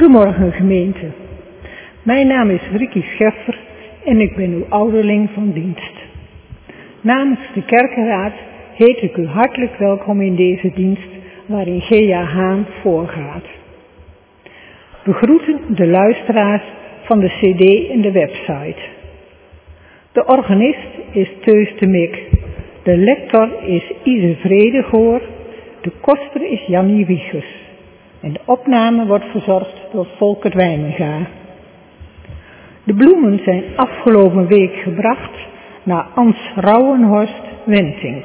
Goedemorgen gemeente. Mijn naam is Ricky Scheffer en ik ben uw ouderling van dienst. Namens de kerkenraad heet ik u hartelijk welkom in deze dienst waarin Gea Haan voorgaat. We groeten de luisteraars van de cd en de website. De organist is Teus de Mik. De lector is Ise Vredegoor. De koster is Jannie Wiegers. En de opname wordt verzorgd door Volkert Wijmenga. De bloemen zijn afgelopen week gebracht naar Ans Rauwenhorst Wentink.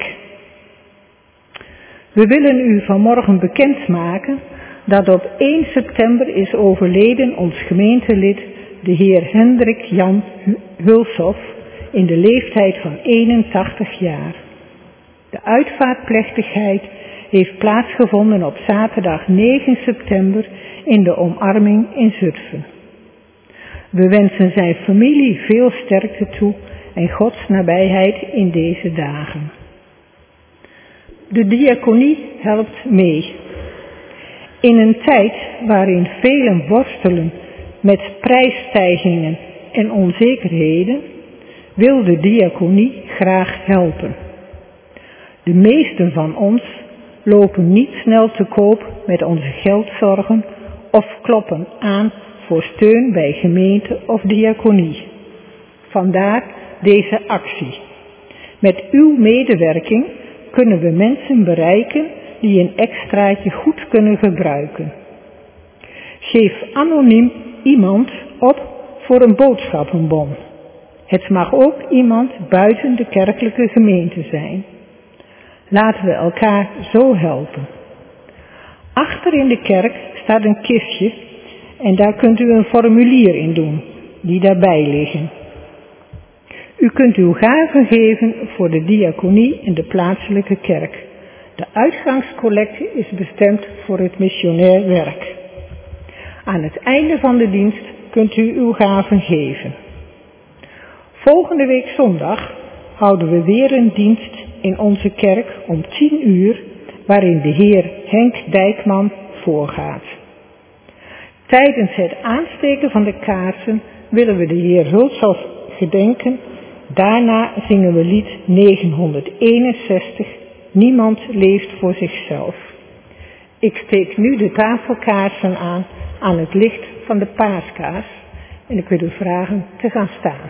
We willen u vanmorgen bekendmaken dat op 1 september is overleden ons gemeentelid de heer Hendrik Jan Hulshoff in de leeftijd van 81 jaar. De uitvaartplechtigheid heeft plaatsgevonden op zaterdag 9 september in de omarming in Zutphen. We wensen zijn familie veel sterkte toe en Gods nabijheid in deze dagen. De diaconie helpt mee. In een tijd waarin velen worstelen met prijsstijgingen en onzekerheden, wil de diaconie graag helpen. De meesten van ons lopen niet snel te koop met onze geldzorgen of kloppen aan voor steun bij gemeente of diaconie. Vandaar deze actie. Met uw medewerking kunnen we mensen bereiken die een extraatje goed kunnen gebruiken. Geef anoniem iemand op voor een boodschappenbon. Het mag ook iemand buiten de kerkelijke gemeente zijn. Laten we elkaar zo helpen. Achter in de kerk staat een kistje en daar kunt u een formulier in doen, die daarbij liggen. U kunt uw gaven geven voor de diaconie in de plaatselijke kerk. De uitgangscollecte is bestemd voor het missionair werk. Aan het einde van de dienst kunt u uw gaven geven. Volgende week zondag houden we weer een dienst in onze kerk om 10 uur, waarin de heer Henk Dijkman voorgaat. Tijdens het aansteken van de kaarsen willen we de heer Hulshoff gedenken. Daarna zingen we lied 961, Niemand leeft voor zichzelf. Ik steek nu de tafelkaarsen aan het licht van de paaskaars en ik wil u vragen te gaan staan.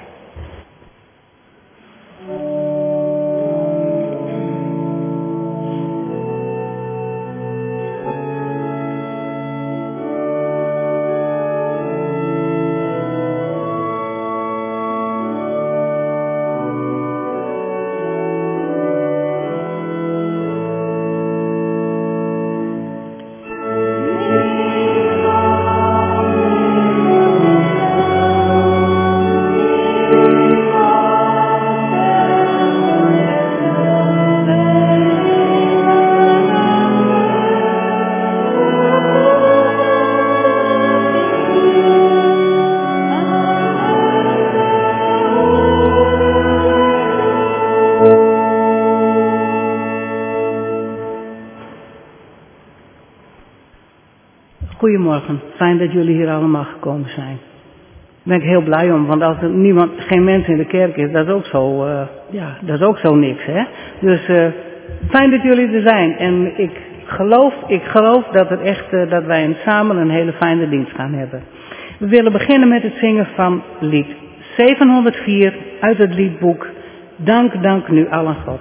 Goedemorgen, fijn dat jullie hier allemaal gekomen zijn. Daar ben ik heel blij om, want als er geen mens in de kerk is, dat is ook zo, dat is ook zo niks, hè. Dus fijn dat jullie er zijn en ik geloof dat wij samen een hele fijne dienst gaan hebben. We willen beginnen met het zingen van lied 704 uit het liedboek Dank nu allen God.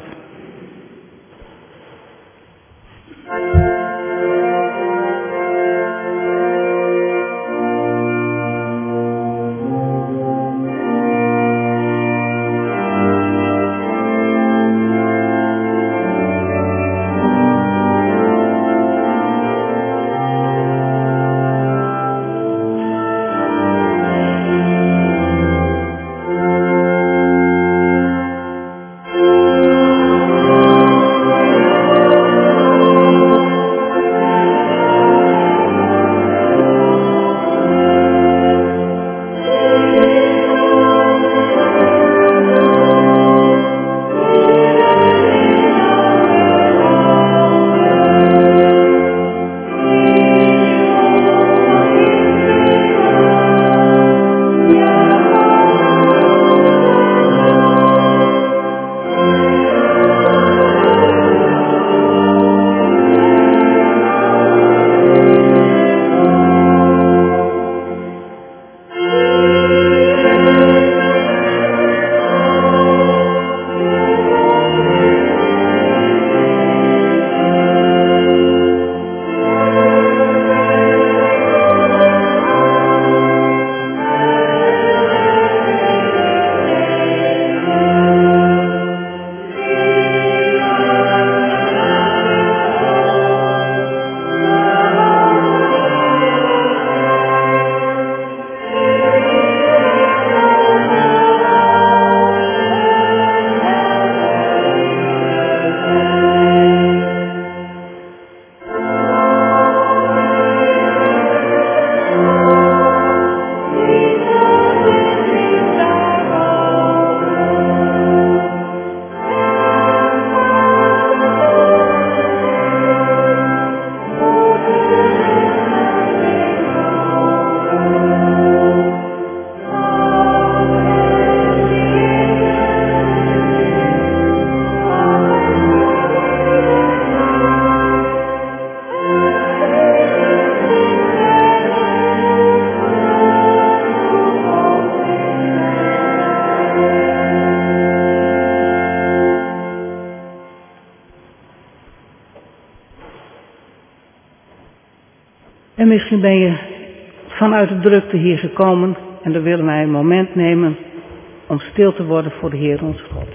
En misschien ben je vanuit de drukte hier gekomen en dan willen wij een moment nemen om stil te worden voor de Heer ons God.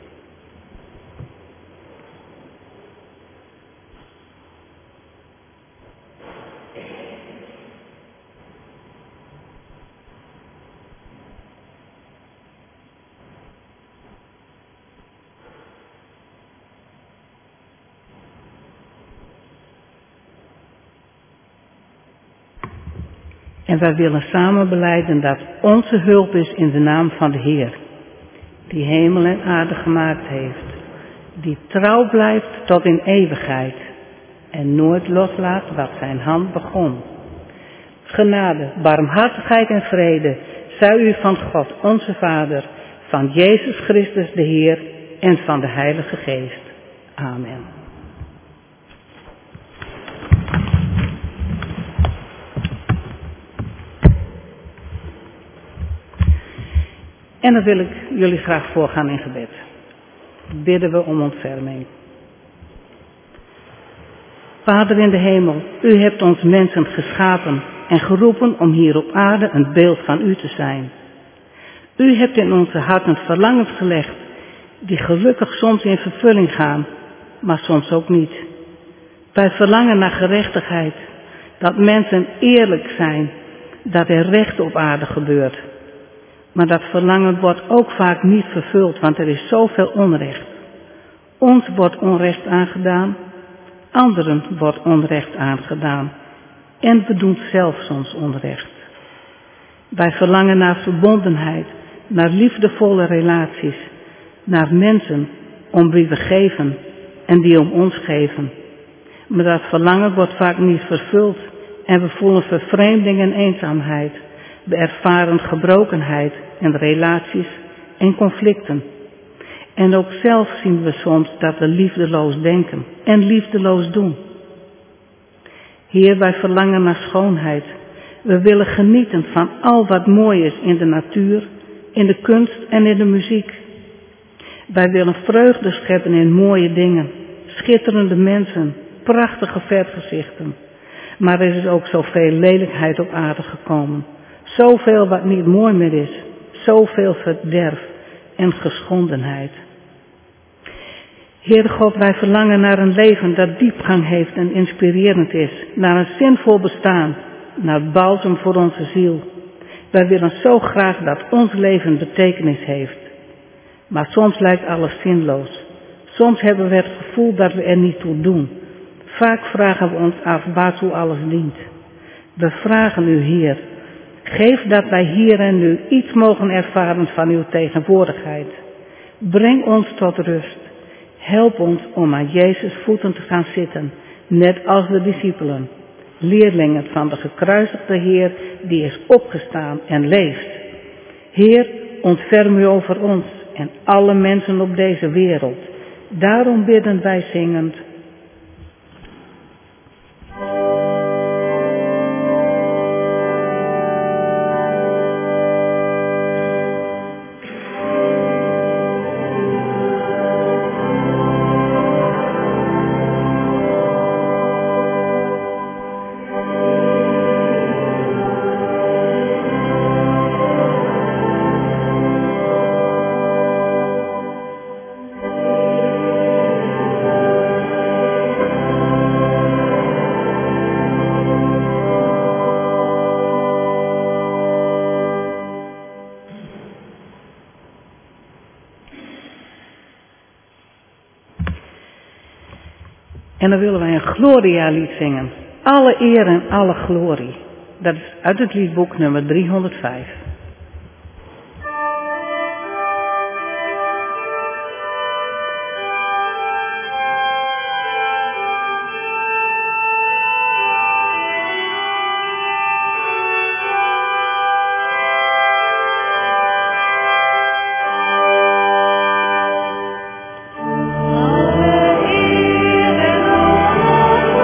En wij willen samen belijden dat onze hulp is in de naam van de Heer, die hemel en aarde gemaakt heeft, die trouw blijft tot in eeuwigheid en nooit loslaat wat zijn hand begon. Genade, barmhartigheid en vrede zij u van God onze Vader, van Jezus Christus de Heer en van de Heilige Geest. Amen. En dan wil ik jullie graag voorgaan in gebed. Bidden we om ontferming. Vader in de hemel, u hebt ons mensen geschapen en geroepen om hier op aarde een beeld van u te zijn. U hebt in onze harten verlangens gelegd, die gelukkig soms in vervulling gaan, maar soms ook niet. Wij verlangen naar gerechtigheid, dat mensen eerlijk zijn, dat er recht op aarde gebeurt. Maar dat verlangen wordt ook vaak niet vervuld, want er is zoveel onrecht. Ons wordt onrecht aangedaan, anderen wordt onrecht aangedaan en we doen zelf soms onrecht. Wij verlangen naar verbondenheid, naar liefdevolle relaties, naar mensen om wie we geven en die om ons geven. Maar dat verlangen wordt vaak niet vervuld en we voelen vervreemding en eenzaamheid. We ervaren gebrokenheid en relaties en conflicten. En ook zelf zien we soms dat we liefdeloos denken en liefdeloos doen. Heer, wij verlangen naar schoonheid. We willen genieten van al wat mooi is in de natuur, in de kunst en in de muziek. Wij willen vreugde scheppen in mooie dingen, schitterende mensen, prachtige vergezichten. Maar er is ook zoveel lelijkheid op aarde gekomen. Zoveel wat niet mooi meer is. Zoveel verderf en geschondenheid. Heere God, wij verlangen naar een leven dat diepgang heeft en inspirerend is. Naar een zinvol bestaan. Naar balsem voor onze ziel. Wij willen zo graag dat ons leven betekenis heeft. Maar soms lijkt alles zinloos. Soms hebben we het gevoel dat we er niet toe doen. Vaak vragen we ons af waartoe alles dient. We vragen u, Heer, geef dat wij hier en nu iets mogen ervaren van uw tegenwoordigheid. Breng ons tot rust. Help ons om aan Jezus' voeten te gaan zitten, net als de discipelen. Leerlingen van de gekruisigde Heer die is opgestaan en leeft. Heer, ontferm u over ons en alle mensen op deze wereld. Daarom bidden wij zingend. En dan willen wij een Gloria-lied zingen. Alle eer en alle glorie. Dat is uit het liedboek nummer 305.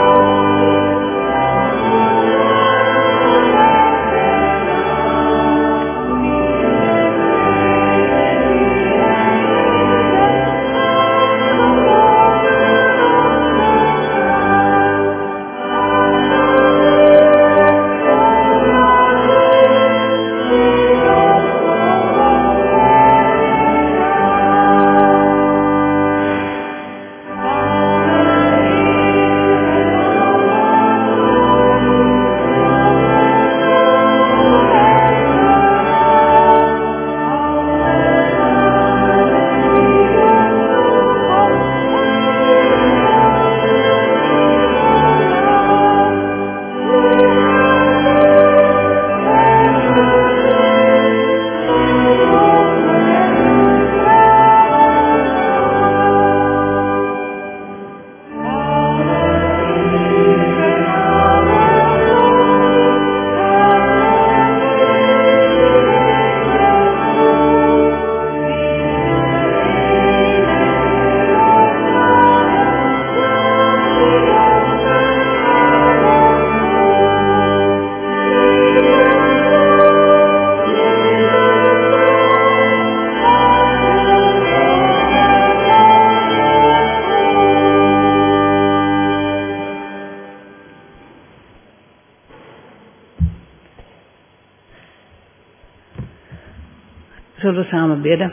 Amen. Zullen we samen bidden?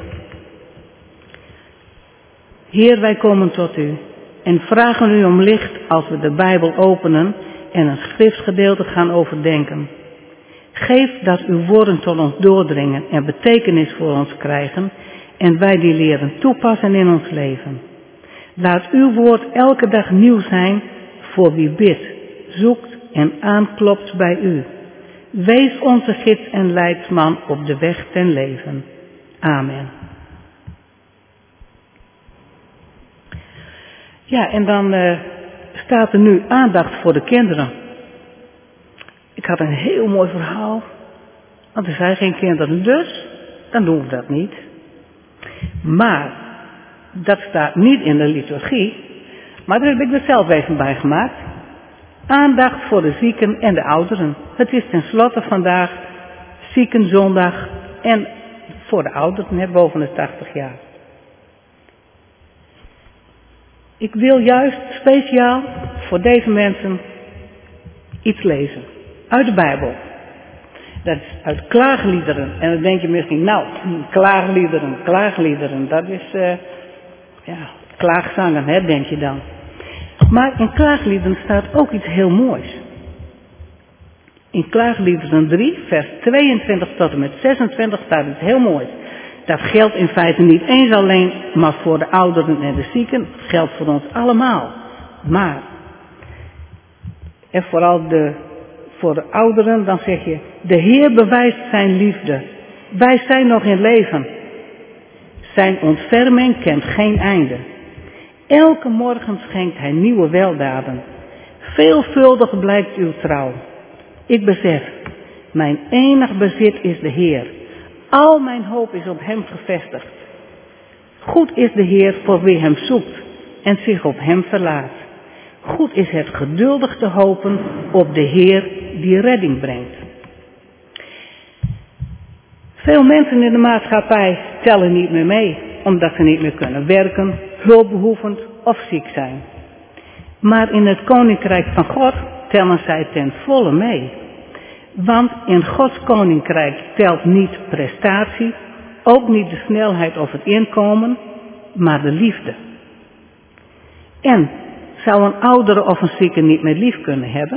Heer, wij komen tot u en vragen u om licht als we de Bijbel openen en een schriftgedeelte gaan overdenken. Geef dat uw woorden tot ons doordringen en betekenis voor ons krijgen en wij die leren toepassen in ons leven. Laat uw woord elke dag nieuw zijn voor wie bidt, zoekt en aanklopt bij u. Wees onze gids en leidsman op de weg ten leven. Amen. Ja, en dan staat er nu aandacht voor de kinderen. Ik had een heel mooi verhaal, want er zijn geen kinderen, dus dan doen we dat niet. Maar dat staat niet in de liturgie, maar daar heb ik er zelf even bij gemaakt. Aandacht voor de zieken en de ouderen. Het is tenslotte vandaag ziekenzondag en voor de ouderen boven de 80 jaar. Ik wil juist speciaal voor deze mensen iets lezen uit de Bijbel. Dat is uit klaagliederen. En dan denk je misschien, nou, klaagliederen, dat is, klaagzangen, hè, denk je dan. Maar in klaagliederen staat ook iets heel moois. In klaagliederen 3, vers 22 tot en met 26 staat iets heel moois. Dat geldt in feite niet eens alleen maar voor de ouderen en de zieken. Het geldt voor ons allemaal. Maar, en vooral voor de ouderen, dan zeg je, de Heer bewijst zijn liefde. Wij zijn nog in leven. Zijn ontferming kent geen einde. Elke morgen schenkt hij nieuwe weldaden. Veelvuldig blijkt uw trouw. Ik besef, mijn enig bezit is de Heer. Al mijn hoop is op hem gevestigd. Goed is de Heer voor wie hem zoekt en zich op hem verlaat. Goed is het geduldig te hopen op de Heer die redding brengt. Veel mensen in de maatschappij tellen niet meer mee, omdat ze niet meer kunnen werken, hulpbehoevend of ziek zijn. Maar in het koninkrijk van God tellen zij ten volle mee. Want in Gods koninkrijk telt niet prestatie, ook niet de snelheid of het inkomen, maar de liefde. En zou een oudere of een zieke niet meer lief kunnen hebben?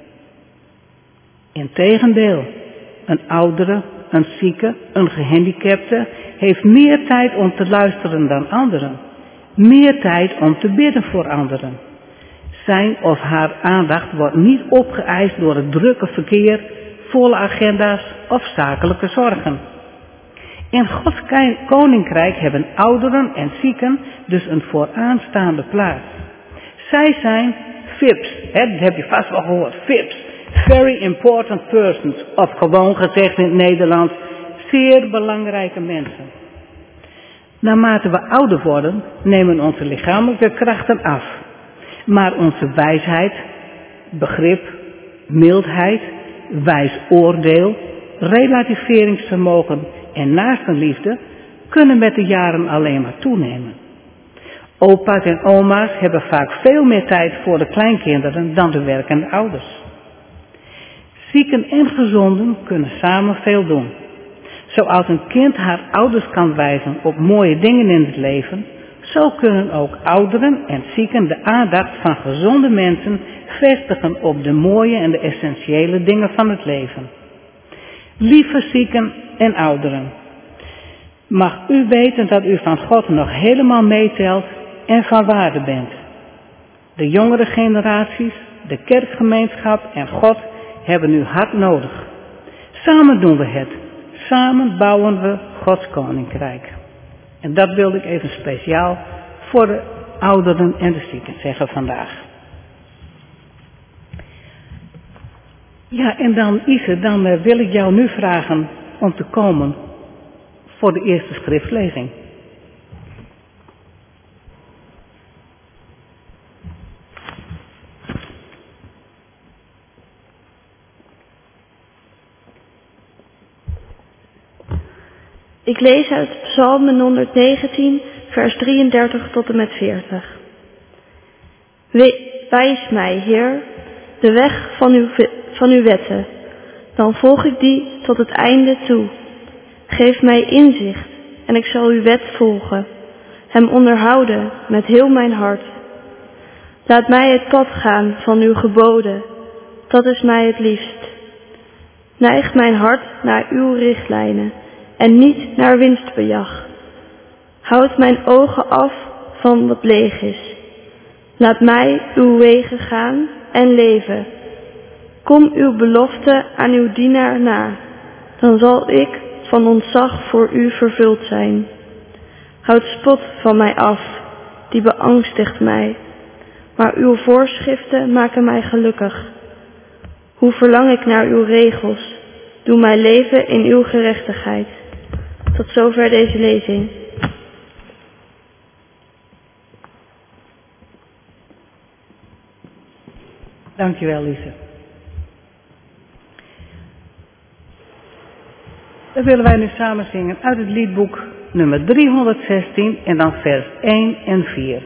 Integendeel, een oudere, een zieke, een gehandicapte heeft meer tijd om te luisteren dan anderen. Meer tijd om te bidden voor anderen. Zijn of haar aandacht wordt niet opgeëist door het drukke verkeer, volle agenda's of zakelijke zorgen. In Gods koninkrijk hebben ouderen en zieken dus een vooraanstaande plaats. Zij zijn VIP's, dat heb je vast wel gehoord, VIP's, very important persons, of gewoon gezegd in het Nederlands, zeer belangrijke mensen. Naarmate we ouder worden, nemen onze lichamelijke krachten af. Maar onze wijsheid, begrip, mildheid, wijs oordeel, relativeringsvermogen en naastenliefde kunnen met de jaren alleen maar toenemen. Opa's en oma's hebben vaak veel meer tijd voor de kleinkinderen dan de werkende ouders. Zieken en gezonden kunnen samen veel doen. Zoals een kind haar ouders kan wijzen op mooie dingen in het leven, zo kunnen ook ouderen en zieken de aandacht van gezonde mensen vestigen op de mooie en de essentiële dingen van het leven. Lieve zieken en ouderen, mag u weten dat u van God nog helemaal meetelt en van waarde bent. De jongere generaties, de kerkgemeenschap en God hebben u hard nodig. Samen doen we het. Samen bouwen we Gods koninkrijk. En dat wilde ik even speciaal voor de ouderen en de zieken zeggen vandaag. Ja, en dan Ise, dan wil ik jou nu vragen om te komen voor de eerste schriftlezing. Ik lees uit Psalm 119, vers 33 tot en met 40. Wijs mij, Heer, de weg van uw wetten, dan volg ik die tot het einde toe. Geef mij inzicht en ik zal uw wet volgen, hem onderhouden met heel mijn hart. Laat mij het pad gaan van uw geboden, dat is mij het liefst. Neig mijn hart naar uw richtlijnen en niet naar winstbejag. Houd mijn ogen af van wat leeg is. Laat mij uw wegen gaan en leven. Kom uw belofte aan uw dienaar na, dan zal ik van ontzag voor u vervuld zijn. Houd spot van mij af, die beangstigt mij, maar uw voorschriften maken mij gelukkig. Hoe verlang ik naar uw regels, doe mij leven in uw gerechtigheid. Tot zover deze lezing. Dankjewel, Lise. Dan willen wij nu samen zingen uit het liedboek nummer 316 en dan vers 1 en 4.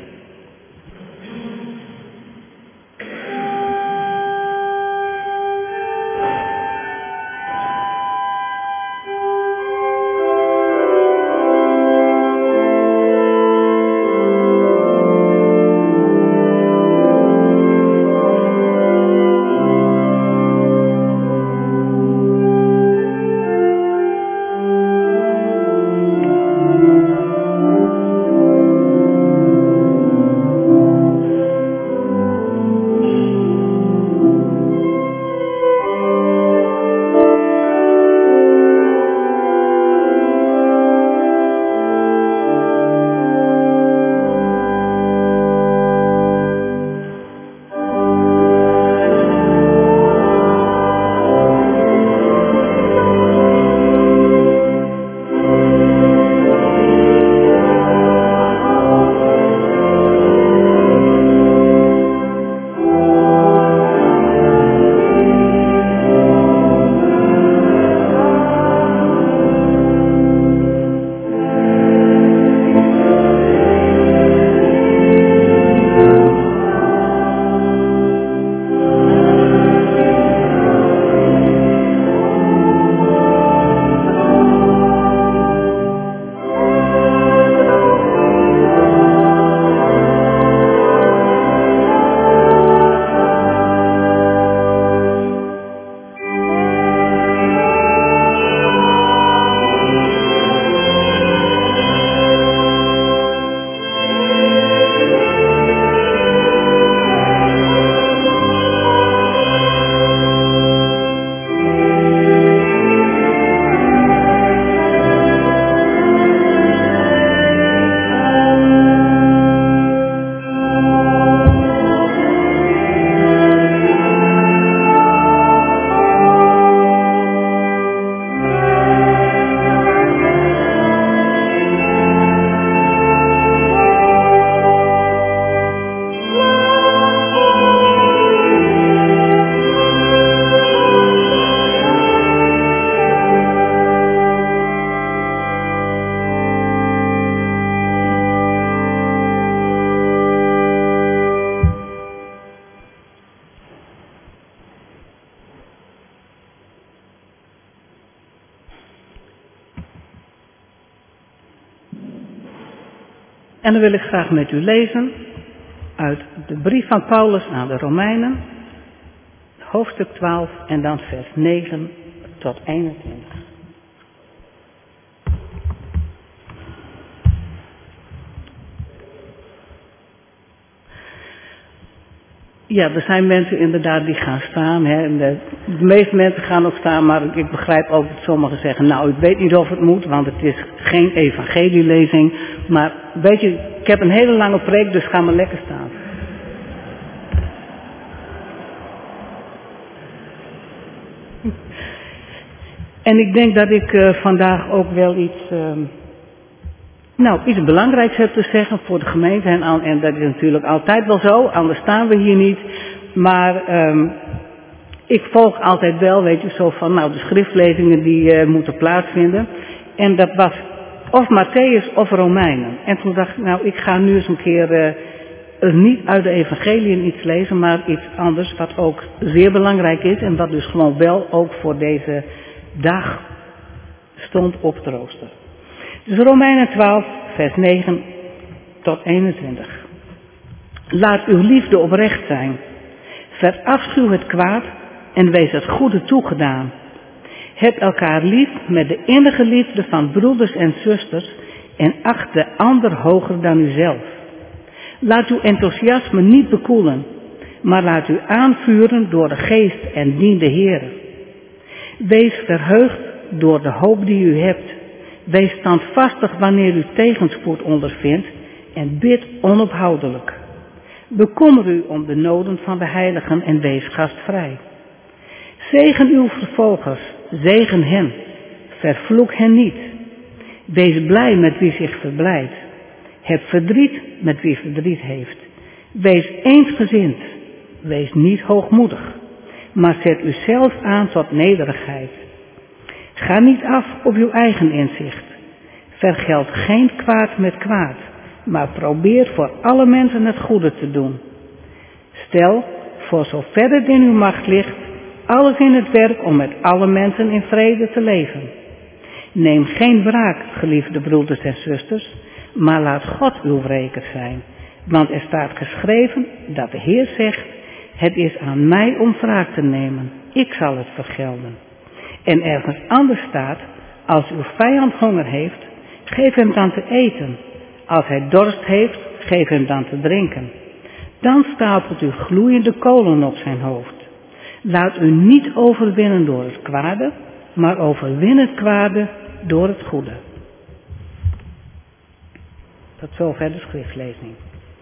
En dan wil ik graag met u lezen uit de brief van Paulus aan de Romeinen, hoofdstuk 12 en dan vers 9 tot 21. Ja, er zijn mensen inderdaad die gaan staan. Hè. De meeste mensen gaan ook staan, maar ik begrijp ook dat sommigen zeggen, nou, ik weet niet of het moet, want het is geen evangelielezing. Maar weet je, ik heb een hele lange preek, dus ga maar lekker staan. En ik denk dat ik vandaag ook wel iets belangrijks heb te zeggen voor de gemeente. En dat is natuurlijk altijd wel zo, anders staan we hier niet. Maar ik volg altijd wel, weet je, zo van, de schriftlezingen die moeten plaatsvinden. En dat was of Mattheüs of Romeinen. En toen dacht ik, ik ga nu eens een keer niet uit de evangeliën iets lezen, maar iets anders wat ook zeer belangrijk is. En wat dus gewoon wel ook voor deze dag stond op het rooster. Dus Romeinen 12, vers 9 tot 21. Laat uw liefde oprecht zijn. Verafschuw het kwaad en wees het goede toegedaan. Heb elkaar lief met de innige liefde van broeders en zusters en acht de ander hoger dan uzelf. Laat uw enthousiasme niet bekoelen, maar laat u aanvuren door de geest en dien de Heer. Wees verheugd door de hoop die u hebt. Wees standvastig wanneer u tegenspoed ondervindt en bid onophoudelijk. Bekommer u om de noden van de heiligen en wees gastvrij. Zegen uw vervolgers, zegen hen, vervloek hen niet. Wees blij met wie zich verblijdt. Heb verdriet met wie verdriet heeft. Wees eensgezind, wees niet hoogmoedig, maar zet uzelf aan tot nederigheid. Ga niet af op uw eigen inzicht. Vergeld geen kwaad met kwaad, maar probeer voor alle mensen het goede te doen. Stel, voor zover het in uw macht ligt, alles in het werk om met alle mensen in vrede te leven. Neem geen wraak, geliefde broeders en zusters, maar laat God uw wreker zijn. Want er staat geschreven dat de Heer zegt, het is aan mij om wraak te nemen, ik zal het vergelden. En ergens anders staat, als uw vijand honger heeft, geef hem dan te eten. Als hij dorst heeft, geef hem dan te drinken. Dan stapelt u gloeiende kolen op zijn hoofd. Laat u niet overwinnen door het kwade, maar overwin het kwade door het goede. Tot zover de schriftlezing.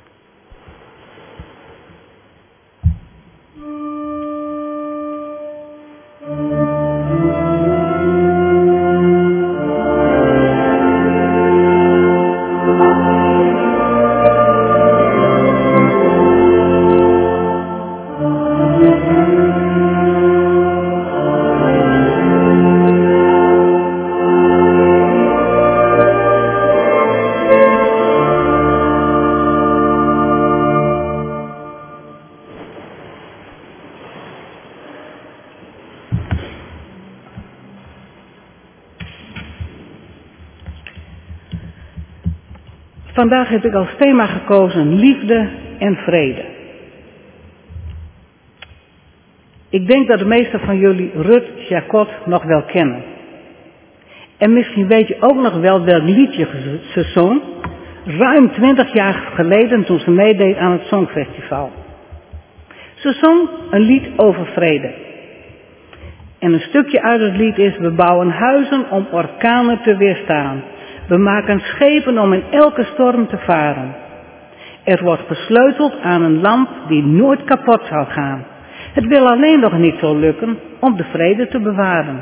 Vandaag heb ik als thema gekozen liefde en vrede. Ik denk dat de meesten van jullie Ruth Jacot nog wel kennen. En misschien weet je ook nog wel welk liedje ze zong, ruim 20 jaar geleden toen ze meedeed aan het Songfestival. Ze zong een lied over vrede. En een stukje uit het lied is: we bouwen huizen om orkanen te weerstaan. We maken schepen om in elke storm te varen. Er wordt gesleuteld aan een lamp die nooit kapot zal gaan. Het wil alleen nog niet zo lukken om de vrede te bewaren.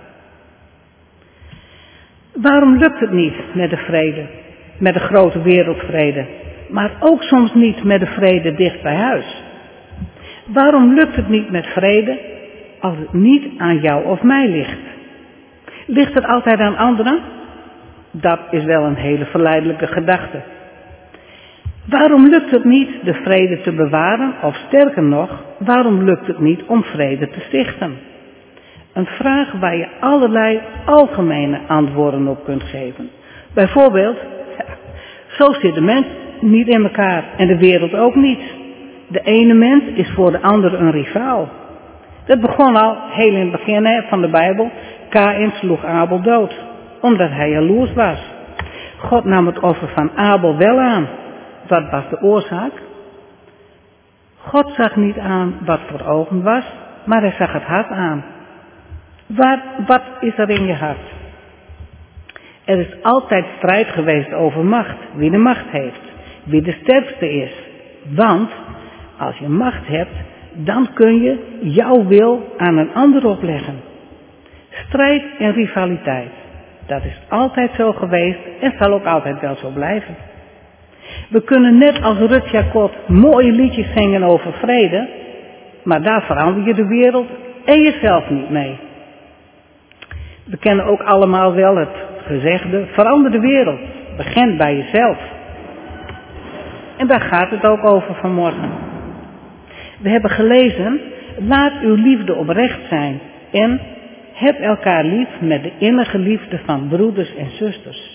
Waarom lukt het niet met de vrede, met de grote wereldvrede, maar ook soms niet met de vrede dicht bij huis? Waarom lukt het niet met vrede als het niet aan jou of mij ligt? Ligt het altijd aan anderen? Dat is wel een hele verleidelijke gedachte. Waarom lukt het niet de vrede te bewaren, of sterker nog, waarom lukt het niet om vrede te stichten? Een vraag waar je allerlei algemene antwoorden op kunt geven. Bijvoorbeeld, zo zit de mens niet in elkaar en de wereld ook niet. De ene mens is voor de andere een rivaal. Dat begon al heel in het begin van de Bijbel. Kaïn sloeg Abel dood, omdat hij jaloers was. God nam het offer van Abel wel aan. Wat was de oorzaak? God zag niet aan wat voor ogen was, maar hij zag het hart aan. Wat is er in je hart? Er is altijd strijd geweest over macht, wie de macht heeft, wie de sterkste is. Want als je macht hebt, dan kun je jouw wil aan een ander opleggen. Strijd en rivaliteit, dat is altijd zo geweest en zal ook altijd wel zo blijven. We kunnen net als Ruth Jacot mooie liedjes zingen over vrede, maar daar verander je de wereld en jezelf niet mee. We kennen ook allemaal wel het gezegde, verander de wereld, begin bij jezelf. En daar gaat het ook over vanmorgen. We hebben gelezen, laat uw liefde oprecht zijn en Heb elkaar lief met de innige liefde van broeders en zusters.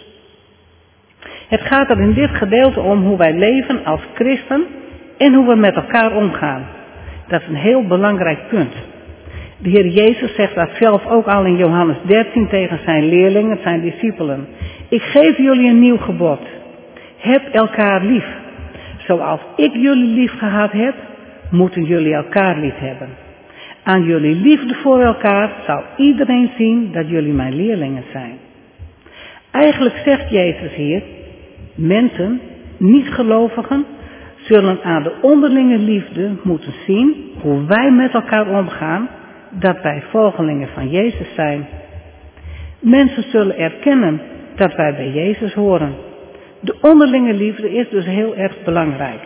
Het gaat er in dit gedeelte om hoe wij leven als christen en hoe we met elkaar omgaan. Dat is een heel belangrijk punt. De Heer Jezus zegt dat zelf ook al in Johannes 13 tegen zijn leerlingen, zijn discipelen. Ik geef jullie een nieuw gebod. Heb elkaar lief. Zoals ik jullie lief gehad heb, moeten jullie elkaar lief hebben. Aan jullie liefde voor elkaar zal iedereen zien dat jullie mijn leerlingen zijn. Eigenlijk zegt Jezus hier, mensen, niet-gelovigen, zullen aan de onderlinge liefde moeten zien hoe wij met elkaar omgaan, dat wij volgelingen van Jezus zijn. Mensen zullen erkennen dat wij bij Jezus horen. De onderlinge liefde is dus heel erg belangrijk.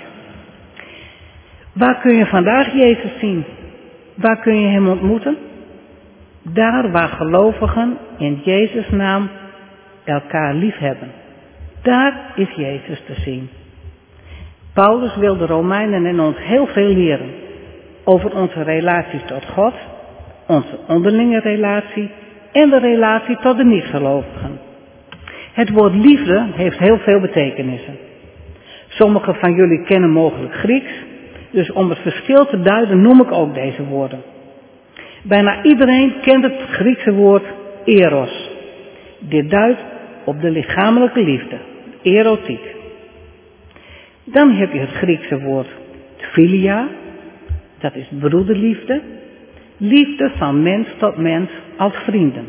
Waar kun je vandaag Jezus zien? Waar kun je hem ontmoeten? Daar waar gelovigen in Jezus' naam elkaar lief hebben. Daar is Jezus te zien. Paulus wil de Romeinen en ons heel veel leren over onze relatie tot God, onze onderlinge relatie en de relatie tot de niet-gelovigen. Het woord liefde heeft heel veel betekenissen. Sommigen van jullie kennen mogelijk Grieks, dus om het verschil te duiden noem ik ook deze woorden. Bijna iedereen kent het Griekse woord eros. Dit duidt op de lichamelijke liefde, erotiek. Dan heb je het Griekse woord philia, dat is broederliefde, liefde van mens tot mens als vrienden.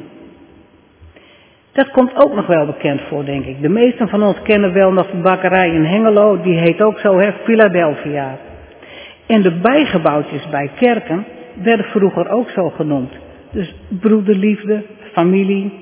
Dat komt ook nog wel bekend voor, denk ik. De meesten van ons kennen wel nog de bakkerij in Hengelo, die heet ook zo, Philadelphia. En de bijgebouwtjes bij kerken werden vroeger ook zo genoemd. Dus broederliefde, familie.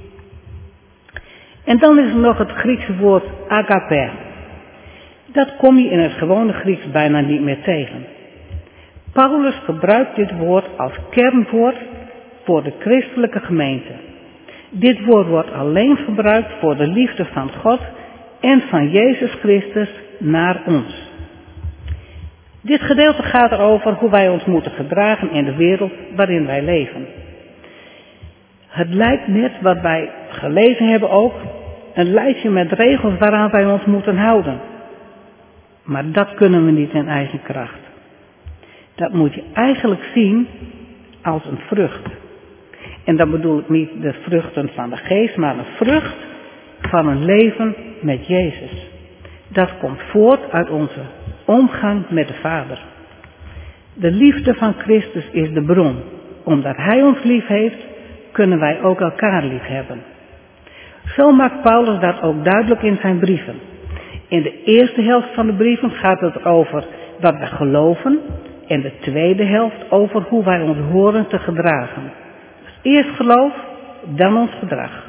En dan is er nog het Griekse woord agape. Dat kom je in het gewone Grieks bijna niet meer tegen. Paulus gebruikt dit woord als kernwoord voor de christelijke gemeente. Dit woord wordt alleen gebruikt voor de liefde van God en van Jezus Christus naar ons. Dit gedeelte gaat erover hoe wij ons moeten gedragen in de wereld waarin wij leven. Het lijkt net wat wij gelezen hebben ook, een lijstje met regels waaraan wij ons moeten houden. Maar dat kunnen we niet in eigen kracht. Dat moet je eigenlijk zien als een vrucht. En dan bedoel ik niet de vruchten van de geest, maar een vrucht van een leven met Jezus. Dat komt voort uit onze omgang met de Vader. De liefde van Christus is de bron. Omdat Hij ons lief heeft, kunnen wij ook elkaar lief hebben. Zo maakt Paulus dat ook duidelijk in zijn brieven. In de eerste helft van de brieven gaat het over wat we geloven en de tweede helft over hoe wij ons horen te gedragen. Dus eerst geloof, dan ons gedrag.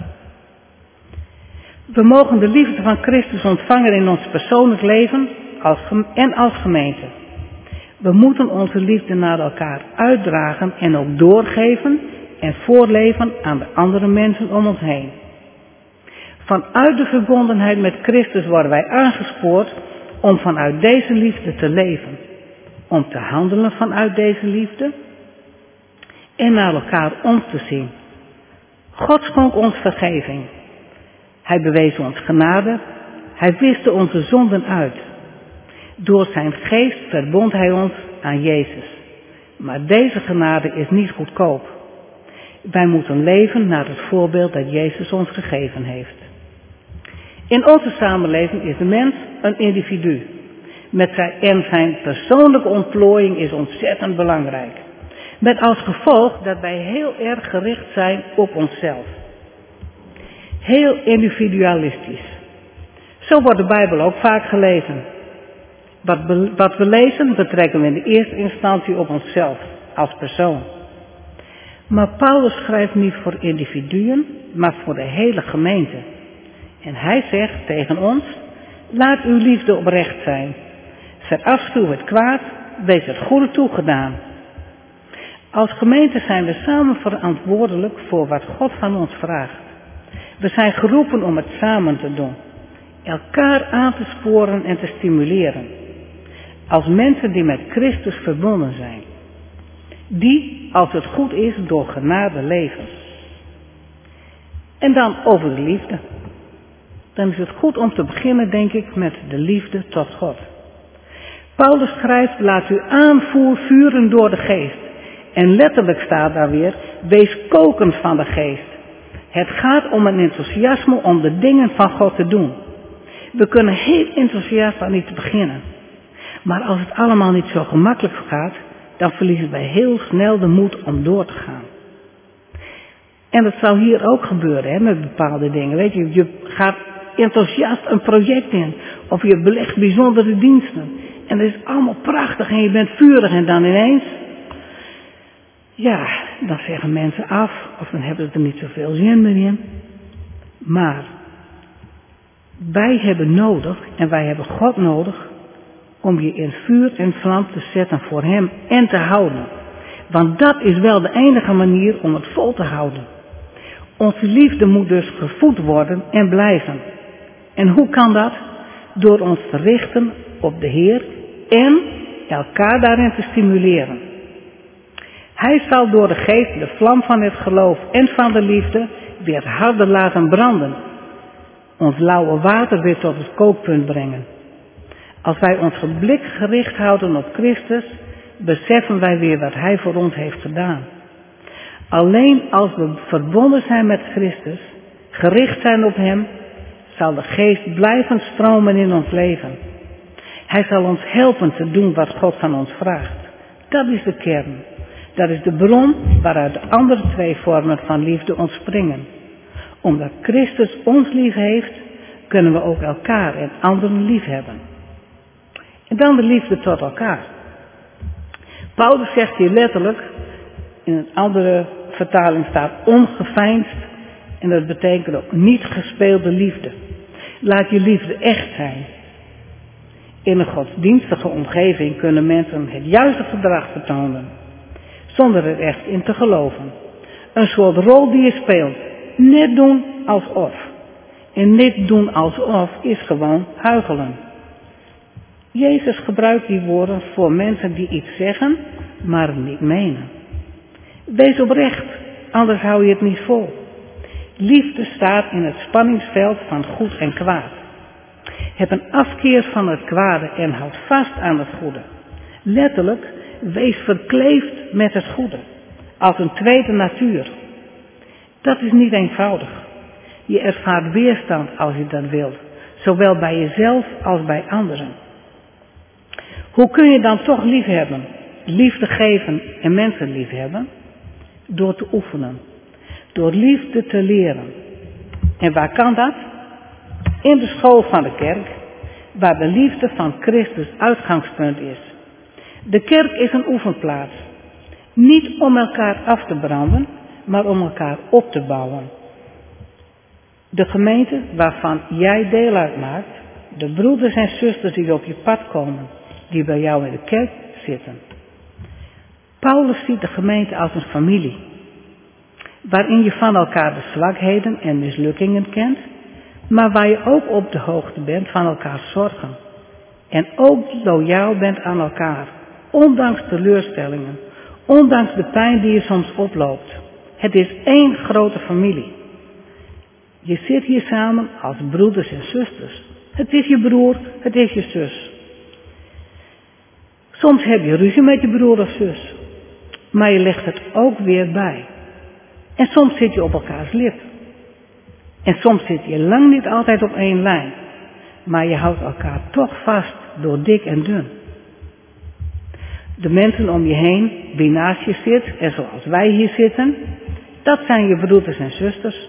We mogen de liefde van Christus ontvangen in ons persoonlijk leven en als gemeente. We moeten onze liefde naar elkaar uitdragen en ook doorgeven en voorleven aan de andere mensen om ons heen. Vanuit de verbondenheid met Christus worden wij aangespoord om vanuit deze liefde te leven. Om te handelen vanuit deze liefde en naar elkaar om te zien. God schonk ons vergeving. Hij bewees ons genade. Hij wiste onze zonden uit. Door zijn geest verbond hij ons aan Jezus. Maar deze genade is niet goedkoop. Wij moeten leven naar het voorbeeld dat Jezus ons gegeven heeft. In onze samenleving is de mens een individu. En zijn persoonlijke ontplooiing is ontzettend belangrijk. Met als gevolg dat wij heel erg gericht zijn op onszelf. Heel individualistisch. Zo wordt de Bijbel ook vaak gelezen. Wat we lezen betrekken we in de eerste instantie op onszelf, als persoon. Maar Paulus schrijft niet voor individuen, maar voor de hele gemeente. En hij zegt tegen ons, laat uw liefde oprecht zijn. Verafschuw het kwaad, wees het goede toegedaan. Als gemeente zijn we samen verantwoordelijk voor wat God van ons vraagt. We zijn geroepen om het samen te doen. Elkaar aan te sporen en te stimuleren. Als mensen die met Christus verbonden zijn. Die, als het goed is, door genade leven. En dan over de liefde. Dan is het goed om te beginnen, denk ik, met de liefde tot God. Paulus schrijft, laat u vuren door de geest. En letterlijk staat daar weer, wees kokend van de geest. Het gaat om een enthousiasme om de dingen van God te doen. We kunnen heel enthousiast aan iets beginnen. Maar als het allemaal niet zo gemakkelijk gaat, dan verliezen wij heel snel de moed om door te gaan. En dat zou hier ook gebeuren, hè, met bepaalde dingen. Weet je, je gaat enthousiast een project in. Of je belegt bijzondere diensten. En dat is allemaal prachtig en je bent vurig en dan ineens, ja, dan zeggen mensen af of dan hebben ze er niet zoveel zin meer in. Maar wij hebben nodig en wij hebben God nodig om je in vuur en vlam te zetten voor Hem en te houden. Want dat is wel de enige manier om het vol te houden. Onze liefde moet dus gevoed worden en blijven. En hoe kan dat? Door ons te richten op de Heer en elkaar daarin te stimuleren. Hij zal door de geest de vlam van het geloof en van de liefde weer harder laten branden. Ons lauwe water weer tot het kookpunt brengen. Als wij ons blik gericht houden op Christus, beseffen wij weer wat Hij voor ons heeft gedaan. Alleen als we verbonden zijn met Christus, gericht zijn op Hem, zal de geest blijven stromen in ons leven. Hij zal ons helpen te doen wat God van ons vraagt. Dat is de kern. Dat is de bron waaruit de andere twee vormen van liefde ontspringen. Omdat Christus ons lief heeft, kunnen we ook elkaar en anderen lief hebben. En dan de liefde tot elkaar. Paulus zegt hier letterlijk, in een andere vertaling staat ongeveinsd. En dat betekent ook niet gespeelde liefde. Laat je liefde echt zijn. In een godsdienstige omgeving kunnen mensen het juiste gedrag vertonen. Zonder er echt in te geloven. Een soort rol die je speelt. Net doen alsof. En niet doen alsof is gewoon huichelen. Jezus gebruikt die woorden voor mensen die iets zeggen, maar het niet menen. Wees oprecht, anders hou je het niet vol. Liefde staat in het spanningsveld van goed en kwaad. Heb een afkeer van het kwade en houd vast aan het goede. Letterlijk, wees verkleefd met het goede, als een tweede natuur. Dat is niet eenvoudig. Je ervaart weerstand als je dat wilt, zowel bij jezelf als bij anderen. Hoe kun je dan toch liefhebben, liefde geven en mensen liefhebben? Door te oefenen, door liefde te leren. En waar kan dat? In de school van de kerk, waar de liefde van Christus uitgangspunt is. De kerk is een oefenplaats. Niet om elkaar af te branden, maar om elkaar op te bouwen. De gemeente waarvan jij deel uitmaakt, de broeders en zusters die op je pad komen, die bij jou in de kerk zitten. Paulus ziet de gemeente als een familie, waarin je van elkaar de zwakheden en mislukkingen kent, maar waar je ook op de hoogte bent van elkaars zorgen. En ook loyaal bent aan elkaar, ondanks teleurstellingen, ondanks de pijn die je soms oploopt. Het is één grote familie. Je zit hier samen als broeders en zusters. Het is je broer, het is je zus. Soms heb je ruzie met je broer of zus, maar je legt het ook weer bij. En soms zit je op elkaars lip. En soms zit je lang niet altijd op één lijn, maar je houdt elkaar toch vast door dik en dun. De mensen om je heen, wie naast je zit en zoals wij hier zitten, dat zijn je broeders en zusters.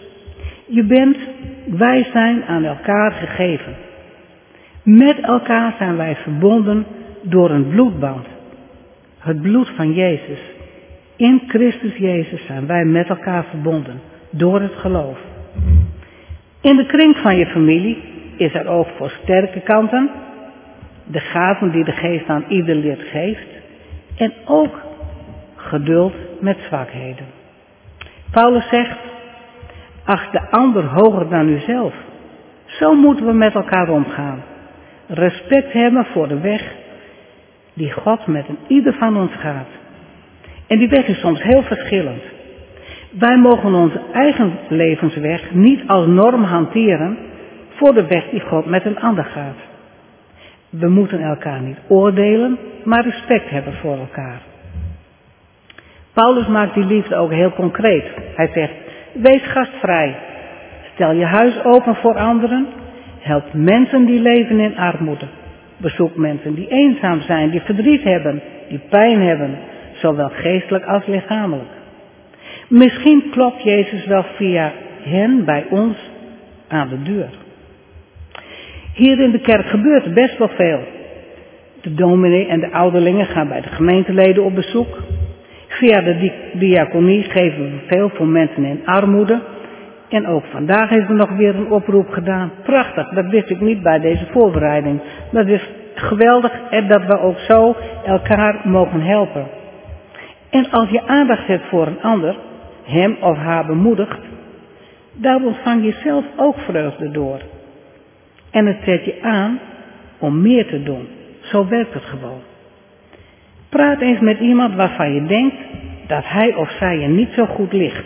Wij zijn aan elkaar gegeven. Met elkaar zijn wij verbonden door een bloedband. Het bloed van Jezus. In Christus Jezus zijn wij met elkaar verbonden door het geloof. In de kring van je familie is er oog voor sterke kanten, de gaven die de geest aan ieder lid geeft en ook geduld met zwakheden. Paulus zegt, acht de ander hoger dan uzelf. Zo moeten we met elkaar omgaan. Respect hebben voor de weg die God met een ieder van ons gaat. En die weg is soms heel verschillend. Wij mogen onze eigen levensweg niet als norm hanteren voor de weg die God met een ander gaat. We moeten elkaar niet oordelen, maar respect hebben voor elkaar. Paulus maakt die liefde ook heel concreet. Hij zegt, wees gastvrij, stel je huis open voor anderen, help mensen die leven in armoede, bezoek mensen die eenzaam zijn, die verdriet hebben, die pijn hebben, zowel geestelijk als lichamelijk. Misschien klopt Jezus wel via hen bij ons aan de deur. Hier in de kerk gebeurt er best wel veel. De dominee en de ouderlingen gaan bij de gemeenteleden op bezoek. Via de diaconie geven we veel voor mensen in armoede. En ook vandaag heeft er nog weer een oproep gedaan. Prachtig, dat wist ik niet bij deze voorbereiding. Dat is geweldig en dat we ook zo elkaar mogen helpen. En als je aandacht hebt voor een ander, hem of haar bemoedigt, daar ontvang je zelf ook vreugde door. En het zet je aan om meer te doen. Zo werkt het gewoon. Praat eens met iemand waarvan je denkt dat hij of zij je niet zo goed ligt.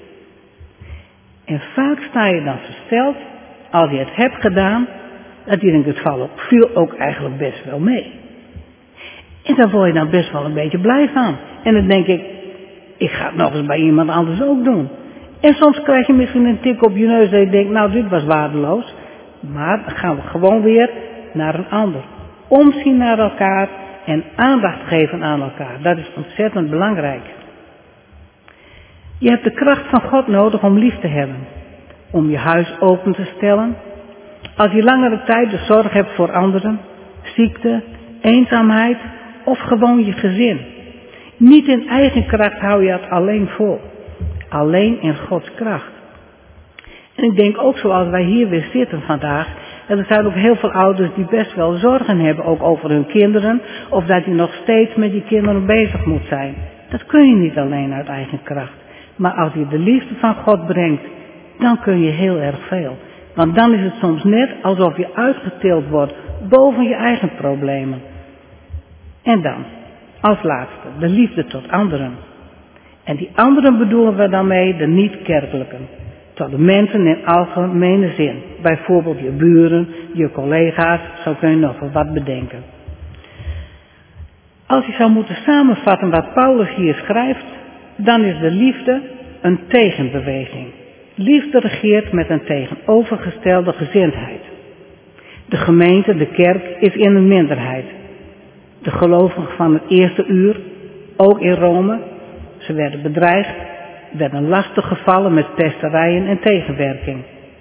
En vaak sta je dan versteld, als je het hebt gedaan, dat je denkt, het viel ook eigenlijk best wel mee. En daar word je dan best wel een beetje blij van. En dan denk ik ga het nog eens bij iemand anders ook doen. En soms krijg je misschien een tik op je neus dat je denkt, nou dit was waardeloos. Maar dan gaan we gewoon weer naar een ander. Omzien naar elkaar en aandacht geven aan elkaar. Dat is ontzettend belangrijk. Je hebt de kracht van God nodig om lief te hebben. Om je huis open te stellen. Als je langere tijd de zorg hebt voor anderen, ziekte, eenzaamheid of gewoon je gezin. Niet in eigen kracht hou je het alleen vol. Alleen in Gods kracht. En ik denk ook zoals wij hier weer zitten vandaag, dat er zijn ook heel veel ouders die best wel zorgen hebben, ook over hun kinderen, of dat je nog steeds met je kinderen bezig moet zijn. Dat kun je niet alleen uit eigen kracht. Maar als je de liefde van God brengt, dan kun je heel erg veel. Want dan is het soms net alsof je uitgetild wordt boven je eigen problemen. En dan, als laatste, de liefde tot anderen. En die anderen bedoelen we dan mee de niet-kerkelijken. Tot de mensen in algemene zin. Bijvoorbeeld je buren, je collega's, zo kun je nog wel wat bedenken. Als je zou moeten samenvatten wat Paulus hier schrijft, dan is de liefde een tegenbeweging. Liefde regeert met een tegenovergestelde gezindheid. De gemeente, de kerk, is in een minderheid. De gelovigen van het eerste uur, ook in Rome, ze werden bedreigd, werden lastig gevallen met pesterijen en tegenwerking.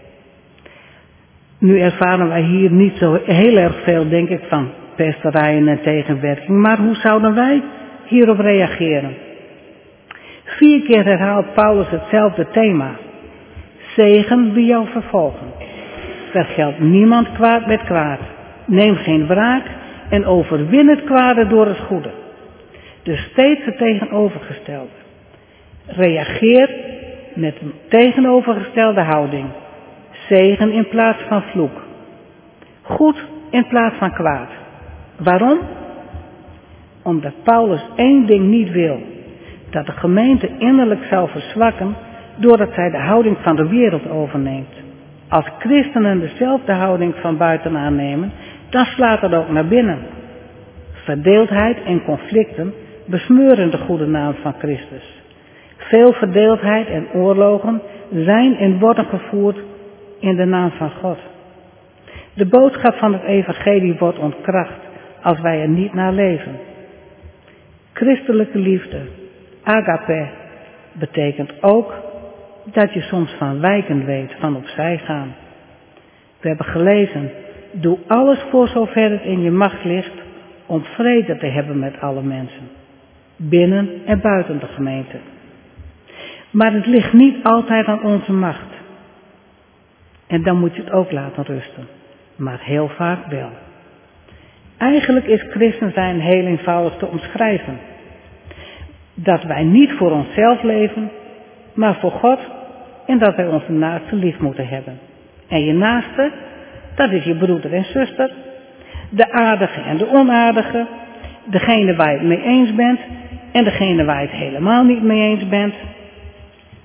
Nu ervaren wij hier niet zo heel erg veel, denk ik, van pesterijen en tegenwerking. Maar hoe zouden wij hierop reageren? 4 keer herhaalt Paulus hetzelfde thema. Zegen wie jou vervolgen. Vergeld niemand kwaad met kwaad. Neem geen wraak en overwin het kwade door het goede. Dus steeds het tegenovergestelde. Reageer met een tegenovergestelde houding. Zegen in plaats van vloek. Goed in plaats van kwaad. Waarom? Omdat Paulus één ding niet wil. Dat de gemeente innerlijk zou verzwakken doordat zij de houding van de wereld overneemt. Als christenen dezelfde houding van buiten aannemen, dan slaat het ook naar binnen. Verdeeldheid en conflicten besmeuren de goede naam van Christus. Veel verdeeldheid en oorlogen zijn en worden gevoerd in de naam van God. De boodschap van het evangelie wordt ontkracht als wij er niet naar leven. Christelijke liefde, agape, betekent ook dat je soms van wijken weet, van opzij gaan. We hebben gelezen, doe alles voor zover het in je macht ligt om vrede te hebben met alle mensen. Binnen en buiten de gemeente. Maar het ligt niet altijd aan onze macht. En dan moet je het ook laten rusten. Maar heel vaak wel. Eigenlijk is christen zijn heel eenvoudig te omschrijven. Dat wij niet voor onszelf leven, maar voor God en dat wij onze naaste lief moeten hebben. En je naaste, dat is je broeder en zuster, de aardige en de onaardige, degene waar je het mee eens bent en degene waar je het helemaal niet mee eens bent.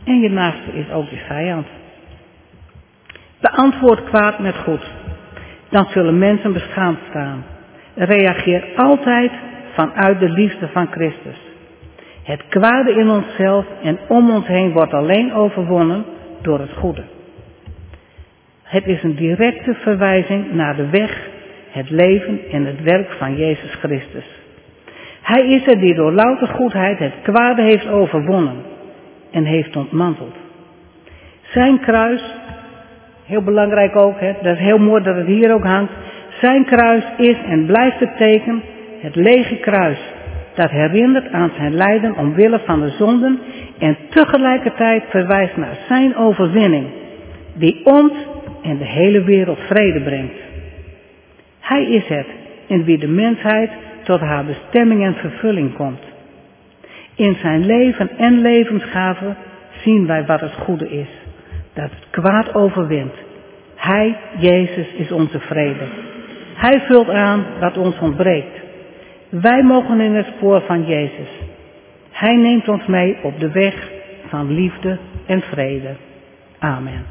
En je naaste is ook je vijand. Beantwoord kwaad met goed. Dan zullen mensen beschaamd staan. Reageer altijd vanuit de liefde van Christus. Het kwade in onszelf en om ons heen wordt alleen overwonnen door het goede. Het is een directe verwijzing naar de weg, het leven en het werk van Jezus Christus. Hij is er die door louter goedheid het kwade heeft overwonnen en heeft ontmanteld. Zijn kruis, heel belangrijk ook, dat is heel mooi dat het hier ook hangt. Zijn kruis is en blijft het teken, het lege kruis, dat herinnert aan zijn lijden omwille van de zonden en tegelijkertijd verwijst naar zijn overwinning, die ons en de hele wereld vrede brengt. Hij is het in wie de mensheid tot haar bestemming en vervulling komt. In zijn leven en levensgave zien wij wat het goede is, dat het kwaad overwint. Hij, Jezus, is onze vrede. Hij vult aan wat ons ontbreekt. Wij mogen in het spoor van Jezus. Hij neemt ons mee op de weg van liefde en vrede. Amen.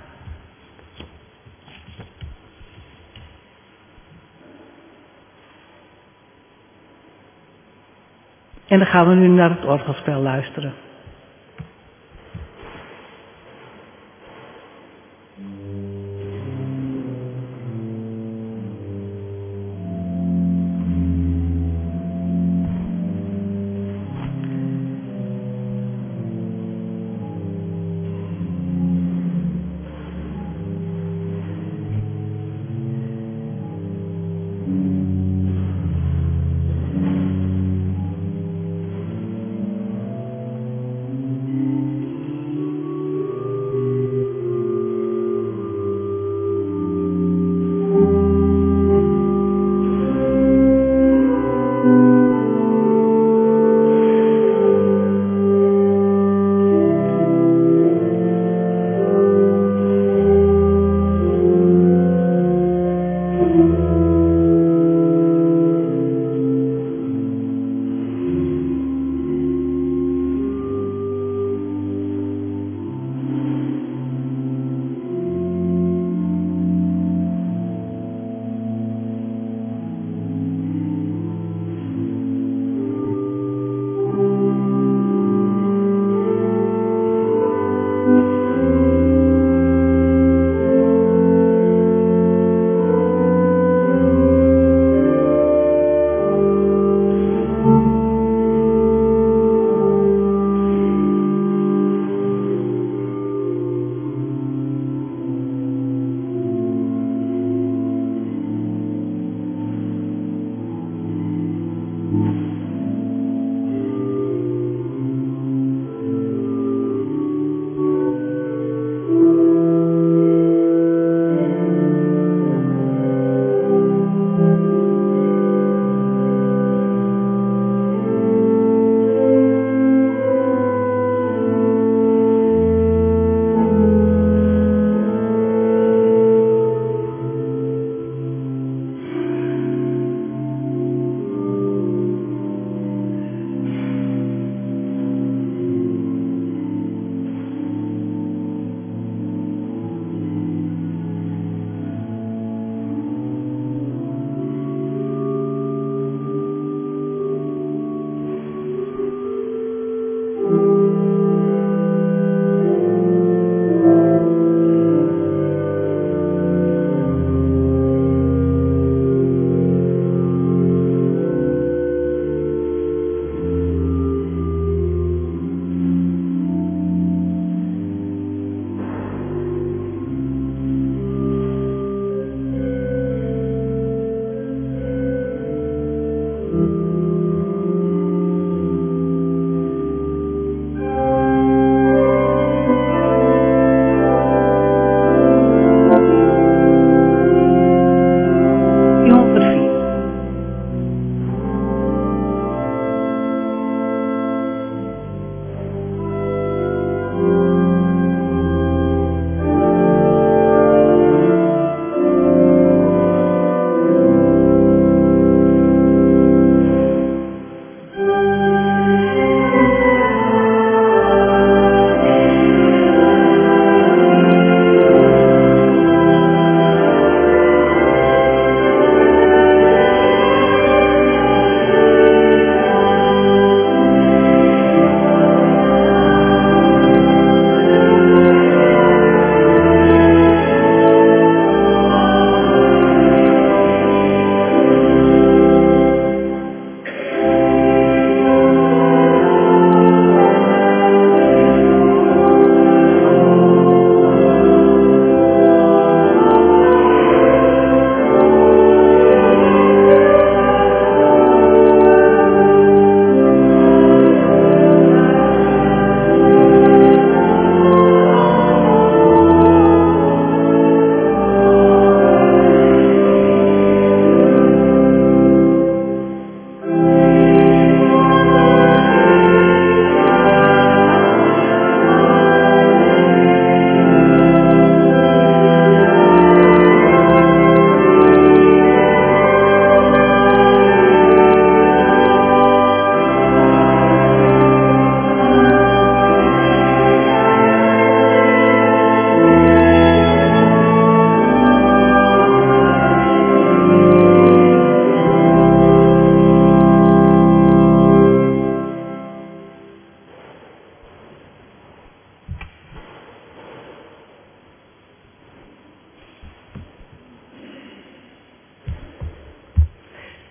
En dan gaan we nu naar het orgelspel luisteren.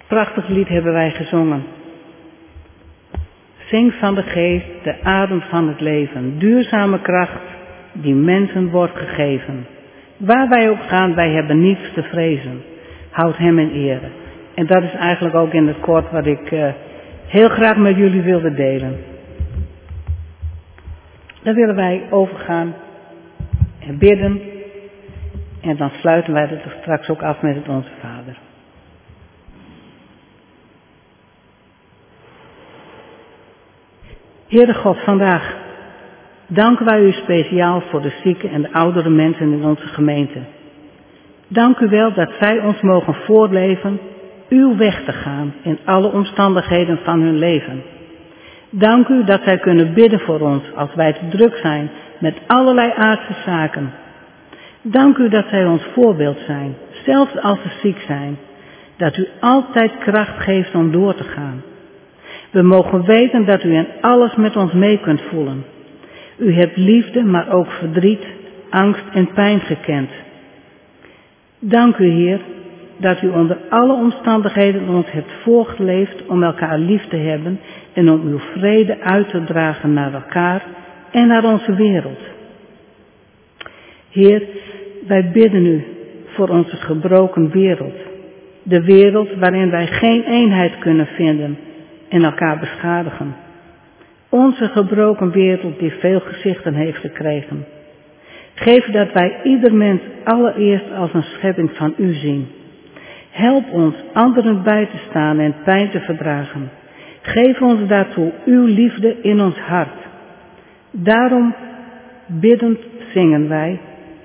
Prachtig lied hebben wij gezongen. Zing van de geest, de adem van het leven, duurzame kracht die mensen wordt gegeven. Waar wij ook gaan, wij hebben niets te vrezen. Houd hem in ere. En dat is eigenlijk ook in het kort wat ik heel graag met jullie wilde delen. Dan willen wij overgaan en bidden. En dan sluiten wij het straks ook af met het Onze Vader. Heere God, vandaag danken wij u speciaal voor de zieke en de oudere mensen in onze gemeente. Dank u wel dat zij ons mogen voorleven uw weg te gaan in alle omstandigheden van hun leven. Dank u dat zij kunnen bidden voor ons als wij te druk zijn met allerlei aardse zaken. Dank u dat zij ons voorbeeld zijn, zelfs als ze ziek zijn. Dat u altijd kracht geeft om door te gaan. We mogen weten dat u in alles met ons mee kunt voelen. U hebt liefde, maar ook verdriet, angst en pijn gekend. Dank u, Heer, dat u onder alle omstandigheden ons hebt voorgeleefd om elkaar lief te hebben en om uw vrede uit te dragen naar elkaar en naar onze wereld. Heer, wij bidden u voor onze gebroken wereld. De wereld waarin wij geen eenheid kunnen vinden en elkaar beschadigen. Onze gebroken wereld die veel gezichten heeft gekregen. Geef dat wij ieder mens allereerst als een schepping van u zien. Help ons anderen bij te staan en pijn te verdragen. Geef ons daartoe uw liefde in ons hart. Daarom biddend zingen wij.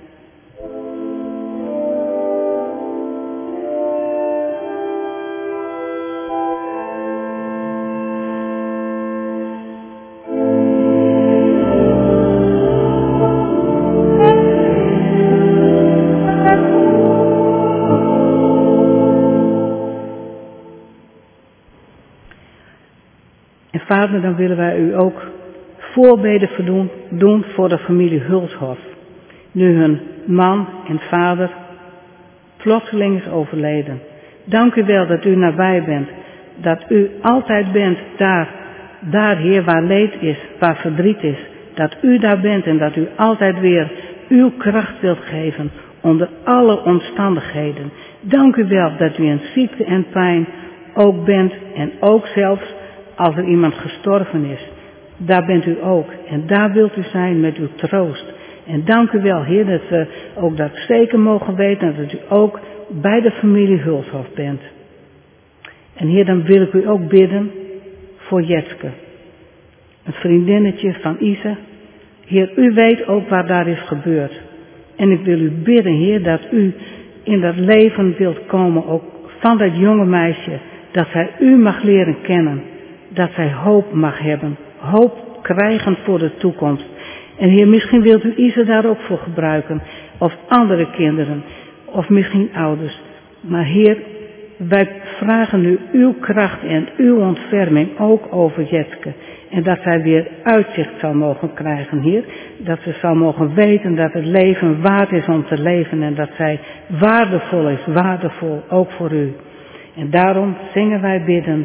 Vader, dan willen wij u ook voorbeden doen voor de familie Hulshof. Nu hun man en vader plotseling is overleden. Dank u wel dat u nabij bent. Dat u altijd bent daar Heer, waar leed is, waar verdriet is. Dat u daar bent en dat u altijd weer uw kracht wilt geven onder alle omstandigheden. Dank u wel dat u in ziekte en pijn ook bent en ook zelfs als er iemand gestorven is, daar bent u ook. En daar wilt u zijn met uw troost. En dank u wel, Heer, dat we ook dat zeker mogen weten, dat u ook bij de familie Hulshof bent. En Heer, dan wil ik u ook bidden voor Jetske. Een vriendinnetje van Isa. Heer, u weet ook wat daar is gebeurd. En ik wil u bidden, Heer, dat u in dat leven wilt komen, ook van dat jonge meisje, dat zij u mag leren kennen. Dat zij hoop mag hebben. Hoop krijgen voor de toekomst. En Heer, misschien wilt u Isa daar ook voor gebruiken. Of andere kinderen. Of misschien ouders. Maar Heer, wij vragen u uw kracht en uw ontferming ook over Jetske. En dat zij weer uitzicht zal mogen krijgen, Heer. Dat ze zal mogen weten dat het leven waard is om te leven. En dat zij waardevol is. Waardevol ook voor u. En daarom zingen wij biddend.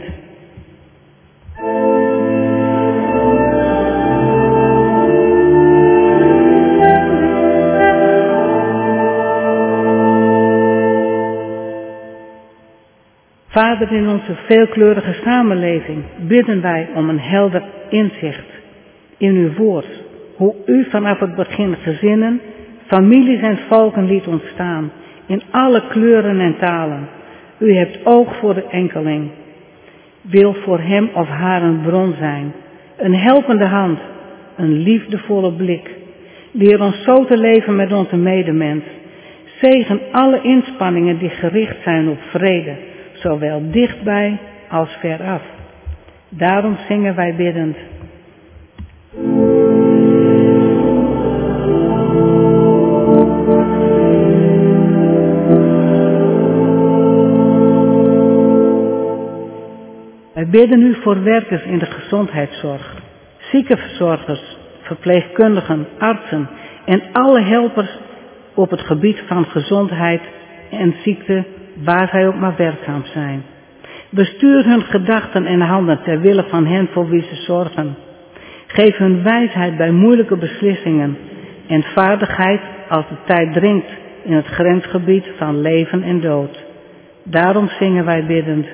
Vader, in onze veelkleurige samenleving bidden wij om een helder inzicht in uw woord. Hoe u vanaf het begin gezinnen, families en volken liet ontstaan, in alle kleuren en talen. U hebt oog voor de enkeling. Wil voor hem of haar een bron zijn, een helpende hand, een liefdevolle blik. Leer ons zo te leven met onze medemens. Zegen alle inspanningen die gericht zijn op vrede, zowel dichtbij als veraf. Daarom zingen wij biddend. Wij bidden u voor werkers in de gezondheidszorg, ziekenverzorgers, verpleegkundigen, artsen en alle helpers op het gebied van gezondheid en ziekte waar zij ook maar werkzaam zijn. Bestuur hun gedachten en handen ter wille van hen voor wie ze zorgen. Geef hun wijsheid bij moeilijke beslissingen en vaardigheid als de tijd dringt in het grensgebied van leven en dood. Daarom zingen wij biddend.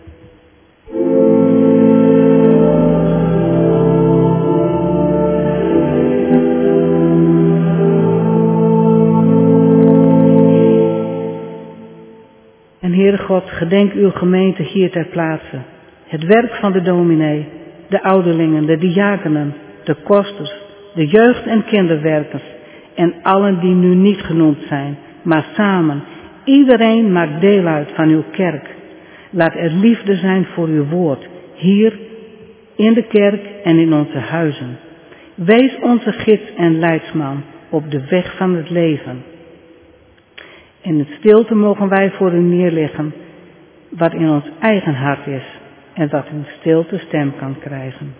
En Heere God, gedenk uw gemeente hier ter plaatse. Het werk van de dominee, de ouderlingen, de diakenen, de kosters, de jeugd- en kinderwerkers en allen die nu niet genoemd zijn, maar samen. Iedereen maakt deel uit van uw kerk. Laat er liefde zijn voor uw woord, hier in de kerk en in onze huizen. Wees onze gids en leidsman op de weg van het leven. In het stilte mogen wij voor u neerleggen wat in ons eigen hart is en wat in stilte stem kan krijgen.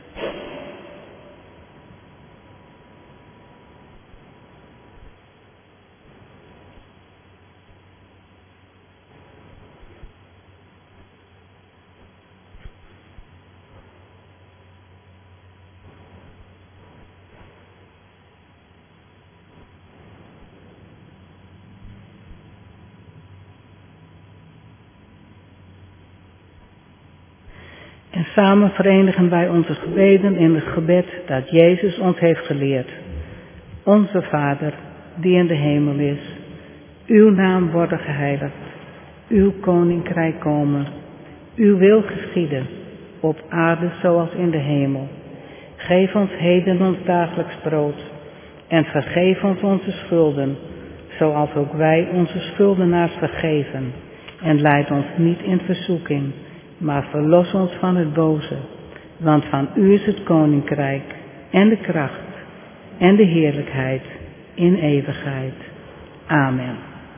En samen verenigen wij onze gebeden in het gebed dat Jezus ons heeft geleerd. Onze Vader, die in de hemel is, uw naam worden geheiligd, uw koninkrijk komen, uw wil geschieden, op aarde zoals in de hemel. Geef ons heden ons dagelijks brood en vergeef ons onze schulden, zoals ook wij onze schuldenaars vergeven. En leid ons niet in verzoeking, maar verlos ons van het boze, want van u is het koninkrijk en de kracht en de heerlijkheid in eeuwigheid. Amen.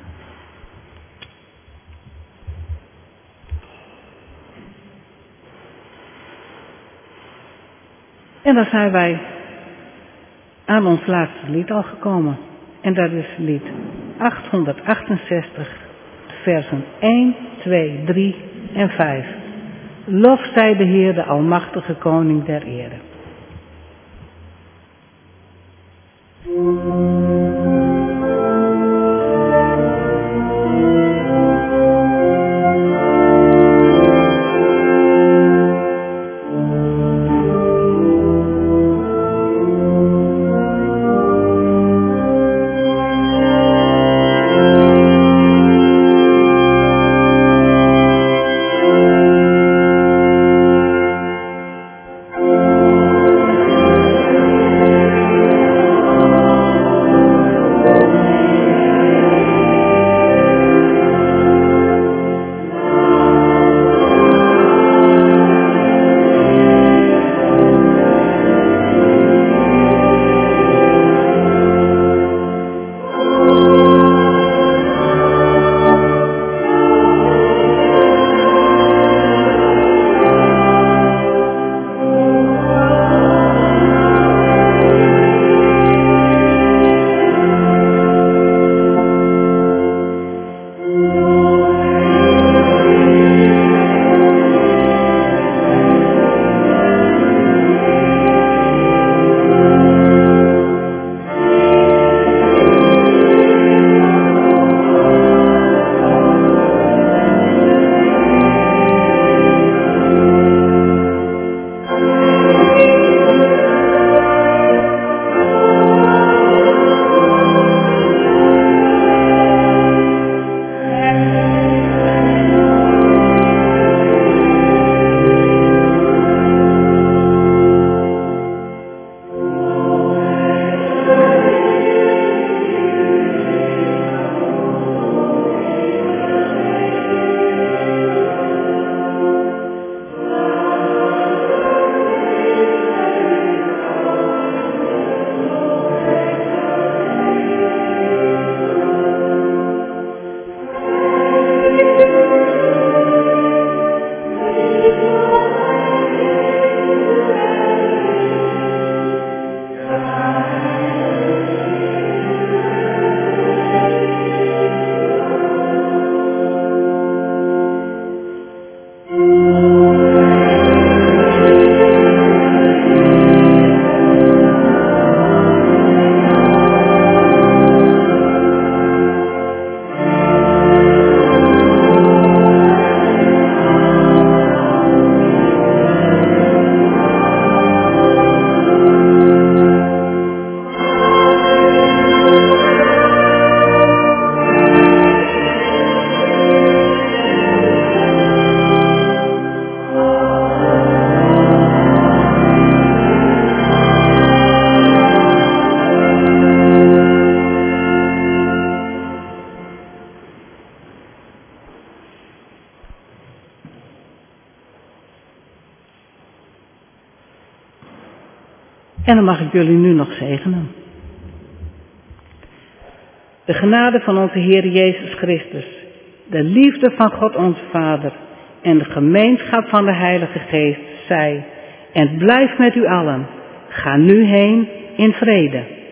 En dan zijn wij aan ons laatste lied al gekomen. En dat is lied 868, versen 1, 2, 3 en 5. Lof zij de Heer, de almachtige koning der ere. En dan mag ik jullie nu nog zegenen. De genade van onze Heer Jezus Christus, de liefde van God onze Vader en de gemeenschap van de Heilige Geest zij en blijf met u allen. Ga nu heen in vrede.